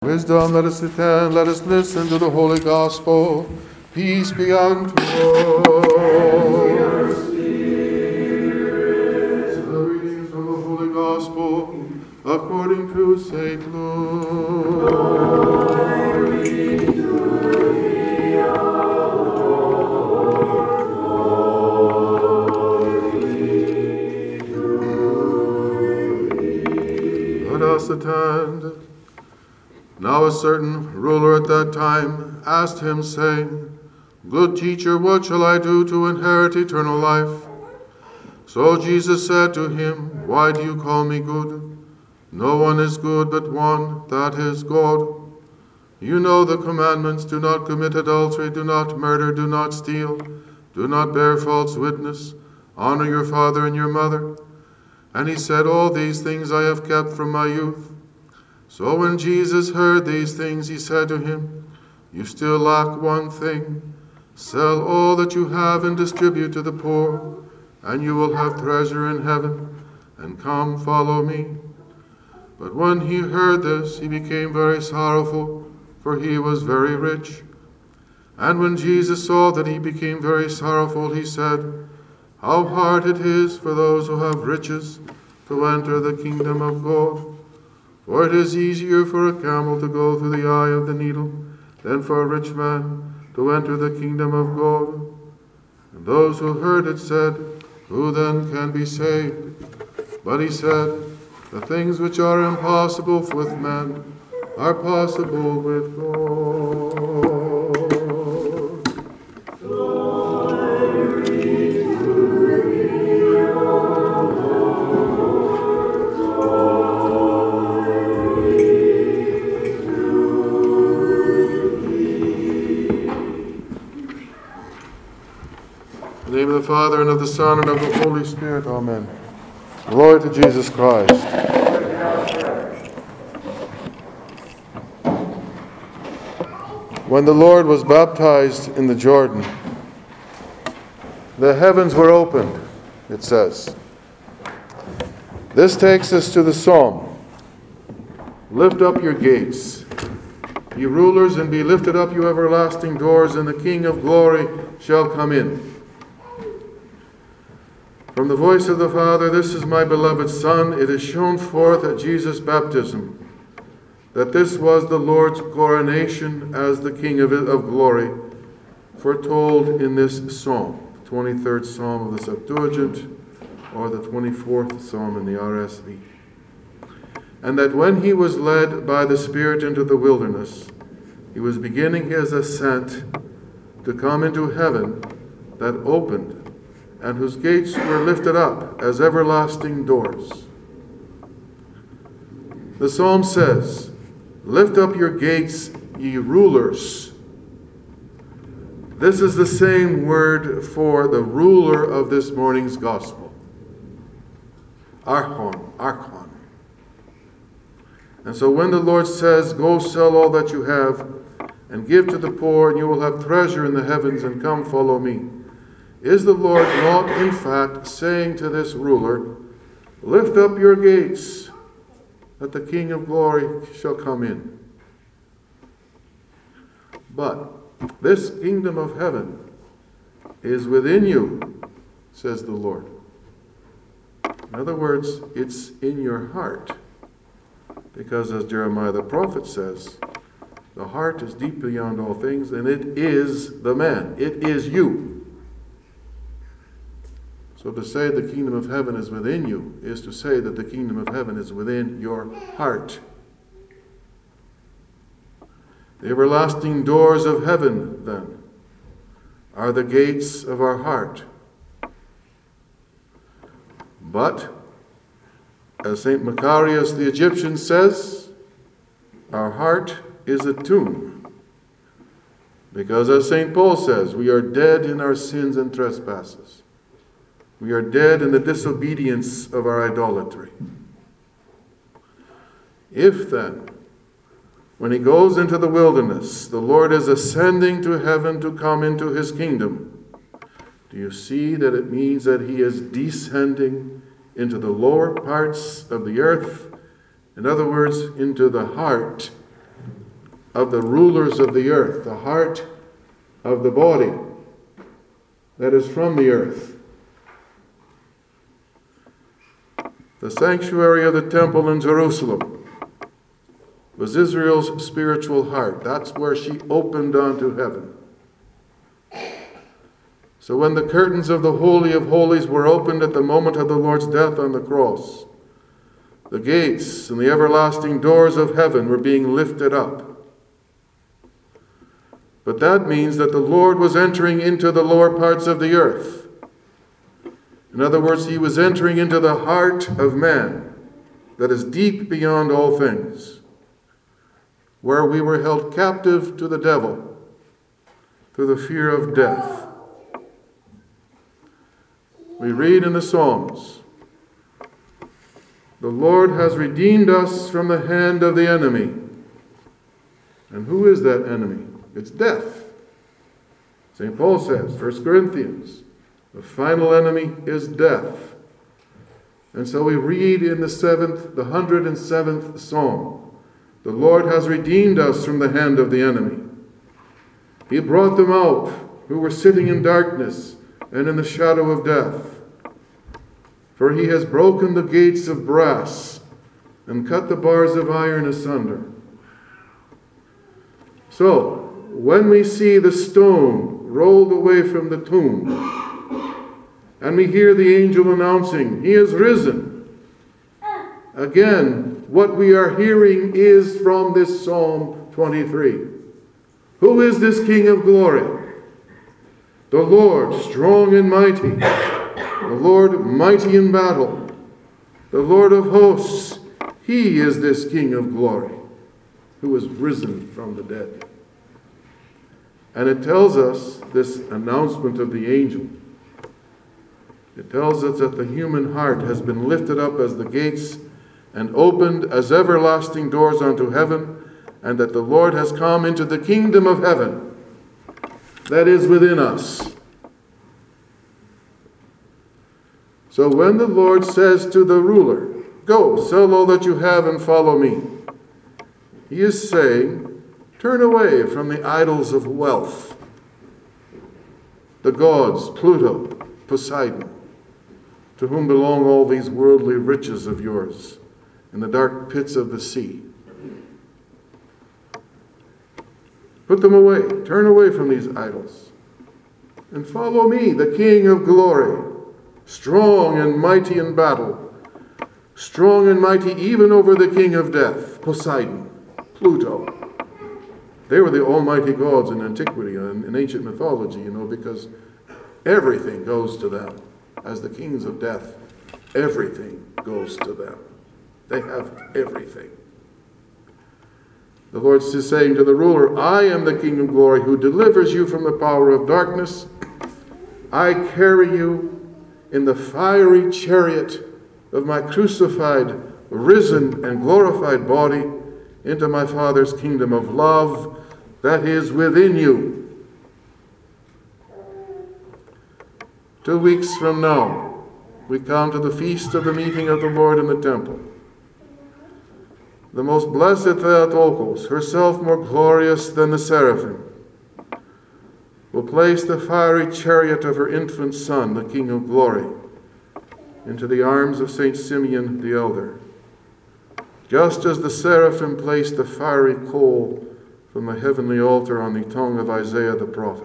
Wisdom, let us attend, let us listen to the Holy Gospel. Peace be unto all. The readings from the Holy Gospel according to St. Luke. Glory to thee, O Lord. Glory to thee. Let us attend. Now a certain ruler at that time asked him, saying, Good teacher, what shall I do to inherit eternal life? So Jesus said to him, Why do you call me good? No one is good but one, that is God. You know the commandments: do not commit adultery, do not murder, do not steal, do not bear false witness, honor your father and your mother. And he said, All these things I have kept from my youth. So when Jesus heard these things, he said to him, You still lack one thing. Sell all that you have and distribute to the poor, and you will have treasure in heaven, and come follow me. But when he heard this, he became very sorrowful, for he was very rich. And when Jesus saw that he became very sorrowful, he said, How hard it is for those who have riches to enter the kingdom of God. For it is easier for a camel to go through the eye of the needle than for a rich man to enter the kingdom of God. And those who heard it said, Who then can be saved? But he said, The things which are impossible with men are possible with God. In the name of the Father, and of the Son, and of the Holy Spirit. Amen. Glory to Jesus Christ. When the Lord was baptized in the Jordan, the heavens were opened, it says. This takes us to the psalm. Lift up your gates, ye rulers, and be lifted up, you everlasting doors, and the King of glory shall come in. From the voice of the Father, this is my beloved Son. It is shown forth at Jesus' baptism that this was the Lord's coronation as the King of glory, foretold in this psalm, the 23rd Psalm of the Septuagint, or the 24th Psalm in the RSV. And that when he was led by the Spirit into the wilderness, he was beginning his ascent to come into heaven that opened, and whose gates were lifted up as everlasting doors. The psalm says, Lift up your gates, ye rulers. This is the same word for the ruler of this morning's gospel. Archon. And so when the Lord says, Go sell all that you have, and give to the poor, and you will have treasure in the heavens, and come follow me, is the Lord not, in fact, saying to this ruler, Lift up your gates, that the King of glory shall come in? But this kingdom of heaven is within you, says the Lord. In other words, it's in your heart. Because as Jeremiah the prophet says, the heart is deep beyond all things, and it is the man. It is you. So to say the kingdom of heaven is within you is to say that the kingdom of heaven is within your heart. The everlasting doors of heaven, then, are the gates of our heart. But, as St. Macarius the Egyptian says, our heart is a tomb. Because as St. Paul says, we are dead in our sins and trespasses. We are dead in the disobedience of our idolatry. If then, when he goes into the wilderness, the Lord is ascending to heaven to come into his kingdom, do you see that it means that he is descending into the lower parts of the earth? In other words, into the heart of the rulers of the earth, the heart of the body that is from the earth. The sanctuary of the temple in Jerusalem was Israel's spiritual heart. That's where she opened onto heaven. So when the curtains of the Holy of Holies were opened at the moment of the Lord's death on the cross, the gates and the everlasting doors of heaven were being lifted up. But that means that the Lord was entering into the lower parts of the earth. In other words, he was entering into the heart of man that is deep beyond all things, where we were held captive to the devil through the fear of death. We read in the Psalms, "The Lord has redeemed us from the hand of the enemy." And who is that enemy? It's death. St. Paul says, 1 Corinthians, the final enemy is death. And so we read in the 107th Psalm, "The Lord has redeemed us from the hand of the enemy. He brought them out who were sitting in darkness and in the shadow of death. For he has broken the gates of brass and cut the bars of iron asunder." So, when we see the stone rolled away from the tomb, and we hear the angel announcing, "He is risen," again, what we are hearing is from this Psalm 23. Who is this King of glory? The Lord, strong and mighty. The Lord, mighty in battle. The Lord of hosts. He is this King of glory, who is risen from the dead. And it tells us, this announcement of the angel, it tells us that the human heart has been lifted up as the gates and opened as everlasting doors unto heaven, and that the Lord has come into the kingdom of heaven that is within us. So when the Lord says to the ruler, "Go, sell all that you have and follow me," he is saying, turn away from the idols of wealth, the gods, Pluto, Poseidon, to whom belong all these worldly riches of yours in the dark pits of the sea. Put them away. Turn away from these idols and follow me, the King of glory, strong and mighty in battle, strong and mighty even over the king of death, Poseidon, Pluto. They were the almighty gods in antiquity and in ancient mythology, because everything goes to them. As the kings of death, everything goes to them. They have everything. The Lord is saying to the ruler, "I am the King of glory who delivers you from the power of darkness. I carry you in the fiery chariot of my crucified, risen, and glorified body into my Father's kingdom of love that is within you." 2 weeks from now, we come to the feast of the meeting of the Lord in the temple. The most blessed Theotokos, herself more glorious than the seraphim, will place the fiery chariot of her infant son, the King of glory, into the arms of St. Simeon the elder, just as the seraphim placed the fiery coal from the heavenly altar on the tongue of Isaiah the prophet.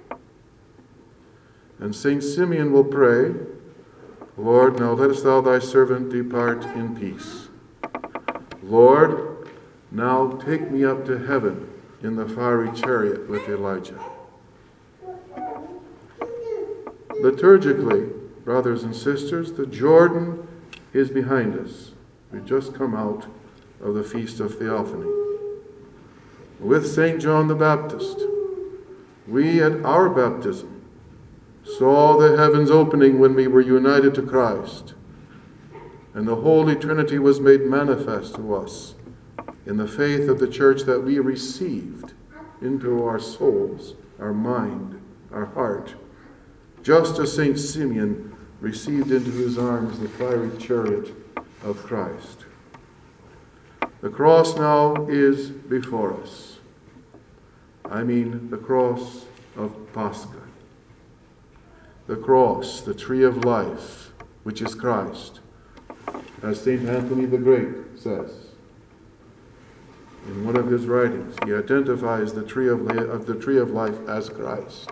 And St. Simeon will pray, "Lord, now lettest thou thy servant depart in peace. Lord, now take me up to heaven in the fiery chariot with Elijah." Liturgically, brothers and sisters, the Jordan is behind us. We've just come out of the Feast of Theophany. With St. John the Baptist, we at our baptism saw the heavens opening when we were united to Christ, and the Holy Trinity was made manifest to us in the faith of the Church that we received into our souls, our mind, our heart, just as St. Simeon received into his arms the fiery chariot of Christ. The cross now is before us. I mean the cross of Pascha. The cross, the tree of life, which is Christ, as St. Anthony the Great says in one of his writings. He identifies the tree of life as Christ.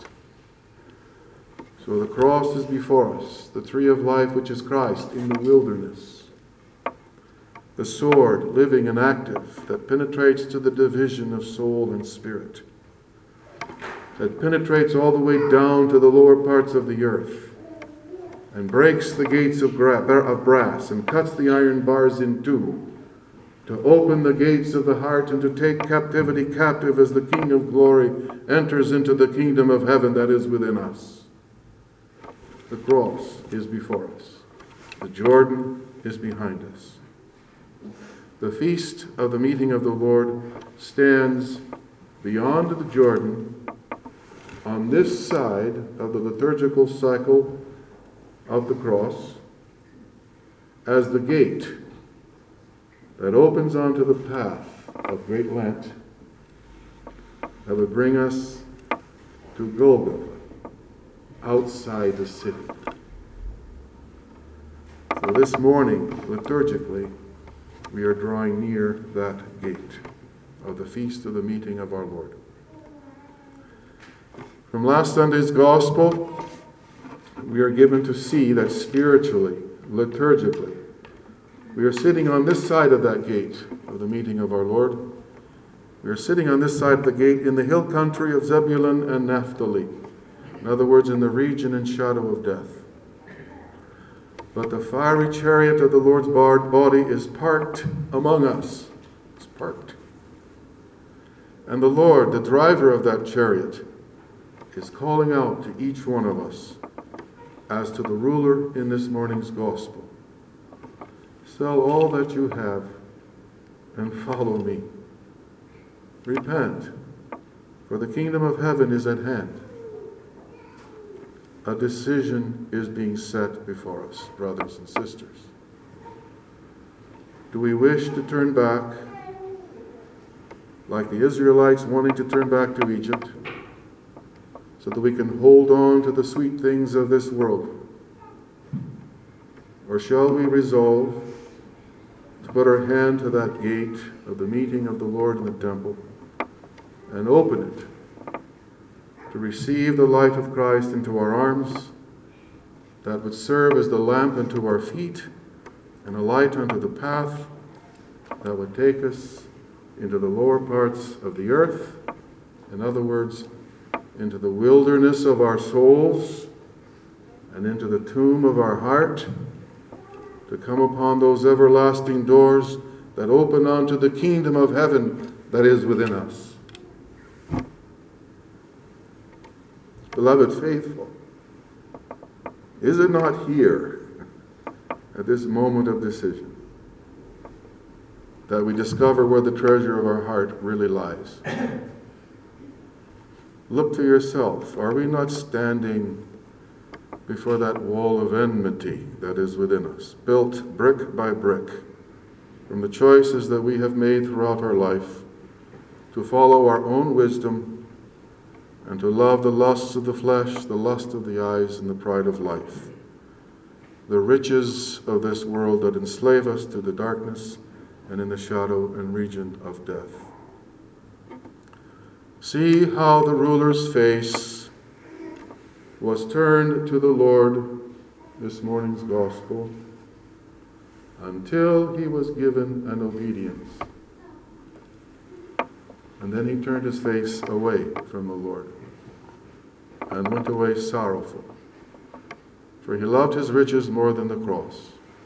So the cross is before us, the tree of life, which is Christ, in the wilderness. The sword, living and active, that penetrates to the division of soul and spirit, that penetrates all the way down to the lower parts of the earth, and breaks the gates of brass, and cuts the iron bars in two, to open the gates of the heart, and to take captivity captive as the King of glory enters into the kingdom of heaven that is within us. The cross is before us. The Jordan is behind us. The feast of the meeting of the Lord stands beyond the Jordan, on this side of the liturgical cycle of the cross, as the gate that opens onto the path of Great Lent that would bring us to Golgotha, outside the city. So this morning, liturgically, we are drawing near that gate of the feast of the meeting of our Lord. From last Sunday's Gospel, we are given to see that spiritually, liturgically, we are sitting on this side of that gate of the meeting of our Lord. We are sitting on this side of the gate in the hill country of Zebulun and Naphtali. In other words, in the region and shadow of death. But the fiery chariot of the Lord's body is parked among us. It's parked. And the Lord, the driver of that chariot, is calling out to each one of us, as to the ruler in this morning's gospel. Sell all that you have and follow me. Repent, for the kingdom of heaven is at hand. A decision is being set before us, brothers and sisters. Do we wish to turn back, like the Israelites wanting to turn back to Egypt, so that we can hold on to the sweet things of this world? Or shall we resolve to put our hand to that gate of the meeting of the Lord in the temple and open it to receive the light of Christ into our arms, that would serve as the lamp unto our feet and a light unto the path that would take us into the lower parts of the earth, in other words, into the wilderness of our souls and into the tomb of our heart, to come upon those everlasting doors that open onto the kingdom of heaven that is within us. Beloved faithful, is it not here, at this moment of decision, that we discover where the treasure of our heart really lies? Look to yourself. Are we not standing before that wall of enmity that is within us, built brick by brick from the choices that we have made throughout our life to follow our own wisdom and to love the lusts of the flesh, the lust of the eyes, and the pride of life, the riches of this world that enslave us to the darkness and in the shadow and region of death? See how the ruler's face was turned to the Lord, this morning's gospel, until he was given an obedience. And then he turned his face away from the Lord and went away sorrowful, for he loved his riches more than the cross.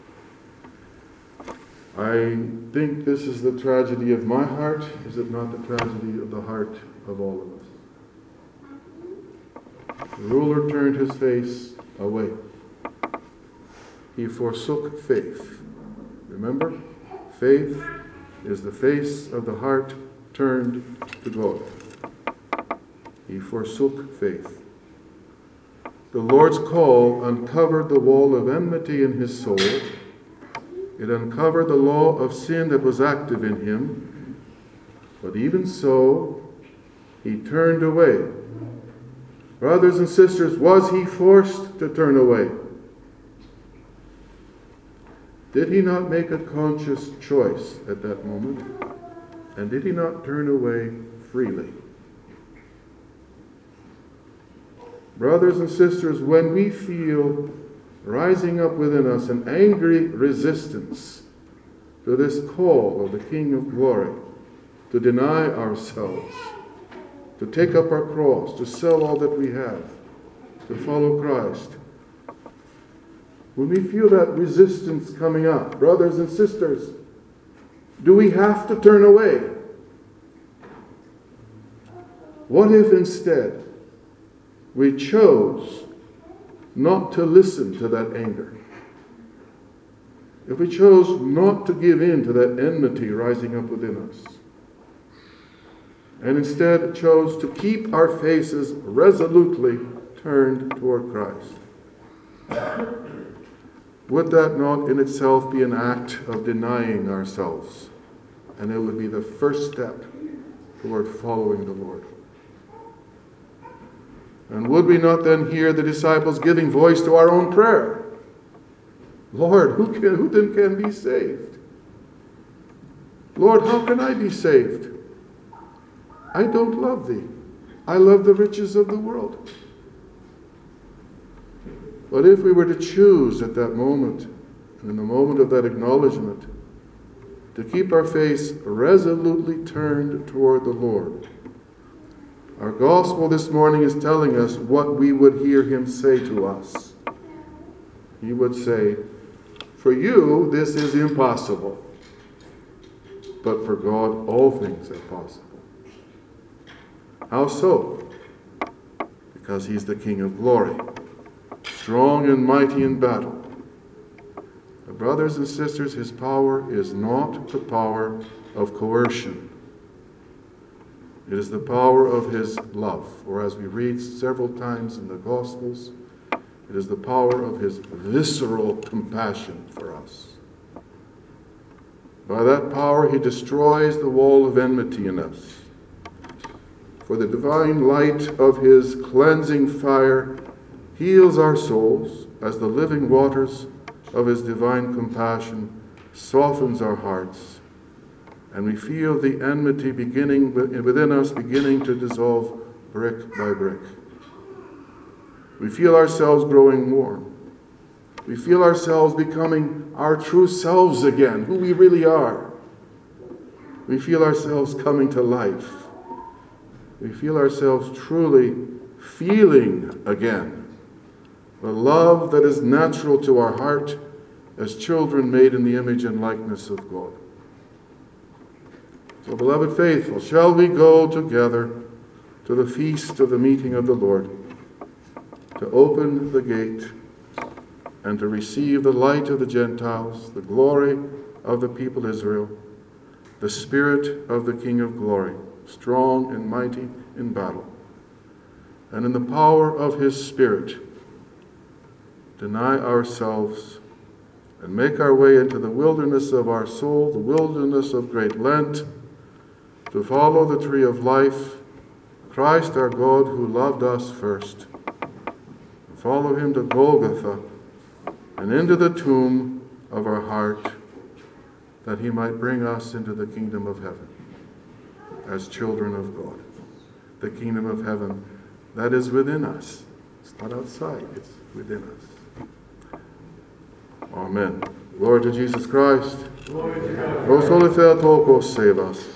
I think this is the tragedy of my heart. Is it not the tragedy of the heart of all of us? The ruler turned his face away. He forsook faith. Remember? Faith is the face of the heart turned to God. He forsook faith. The Lord's call uncovered the wall of enmity in his soul. It uncovered the law of sin that was active in him. But even so, he turned away. Brothers and sisters, was he forced to turn away? Did he not make a conscious choice at that moment? And did he not turn away freely? Brothers and sisters, when we feel rising up within us an angry resistance to this call of the King of Glory, to deny ourselves, to take up our cross, to sell all that we have, to follow Christ. When we feel that resistance coming up, brothers and sisters, do we have to turn away? What if instead we chose not to listen to that anger? If we chose not to give in to that enmity rising up within us, and instead chose to keep our faces resolutely turned toward Christ, would that not in itself be an act of denying ourselves? And it would be the first step toward following the Lord. And would we not then hear the disciples giving voice to our own prayer? Lord, who then can be saved? Lord, how can I be saved? I don't love thee. I love the riches of the world. But if we were to choose at that moment, and in the moment of that acknowledgement, to keep our face resolutely turned toward the Lord, our gospel this morning is telling us what we would hear him say to us. He would say, for you this is impossible, but for God all things are possible. How so? Because he's the King of glory, strong and mighty in battle. But brothers and sisters, his power is not the power of coercion. It is the power of his love, or as we read several times in the Gospels, it is the power of his visceral compassion for us. By that power, he destroys the wall of enmity in us. For the divine light of his cleansing fire heals our souls as the living waters of his divine compassion softens our hearts, and we feel the enmity within us beginning to dissolve brick by brick. We feel ourselves growing warm. We feel ourselves becoming our true selves again, who we really are. We feel ourselves coming to life. We feel ourselves truly feeling again the love that is natural to our heart as children made in the image and likeness of God. So, beloved faithful, shall we go together to the feast of the meeting of the Lord, to open the gate and to receive the light of the Gentiles, the glory of the people Israel, the Spirit of the King of glory, strong and mighty in battle, and in the power of his Spirit, deny ourselves and make our way into the wilderness of our soul, the wilderness of great Lent, to follow the tree of life, Christ our God who loved us first. Follow him to Golgotha and into the tomb of our heart, that he might bring us into the kingdom of heaven as children of God. The kingdom of heaven that is within us. It's not outside, it's within us. Amen. Glory to Jesus Christ. Glory to God. Most Holy Theotokos, save us.